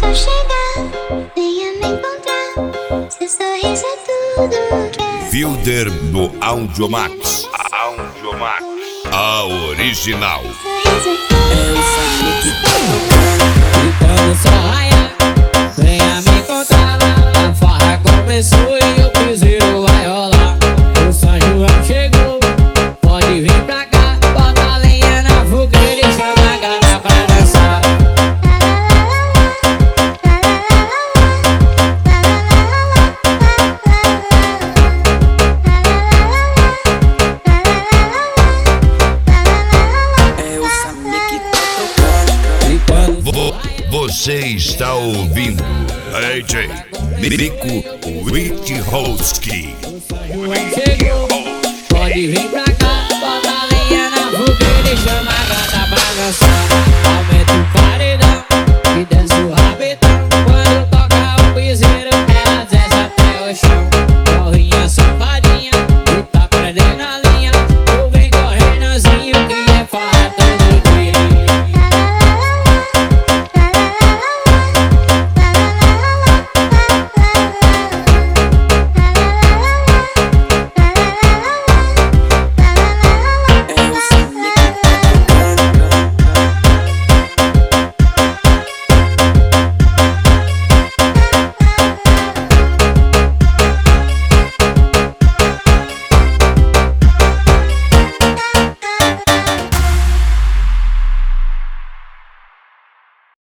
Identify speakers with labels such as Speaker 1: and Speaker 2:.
Speaker 1: só chegar, venha me encontrar. Seu sorriso é tudo que é.
Speaker 2: Wilder no Audiomax. Audiomax. A original.
Speaker 1: Seu sorriso é
Speaker 3: E quando o sol raiar, venha me encontrar. A farra começou e o piseiro vai rolar. O São João chegou, pode vir pra cá. Bota a lenha na fogueira e chama a gata pra dançar.
Speaker 4: É o Samir que tá tocando.
Speaker 3: E quando o sol
Speaker 2: Você está ouvindo AJ Mirico Witchowski.
Speaker 3: chegou, pode vir pra cá. Bota a lenha na fogueira e chama a gata pra dançar.